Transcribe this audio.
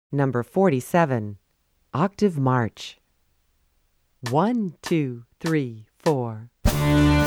Number 47. Octave march. 1, 2, 3, 4.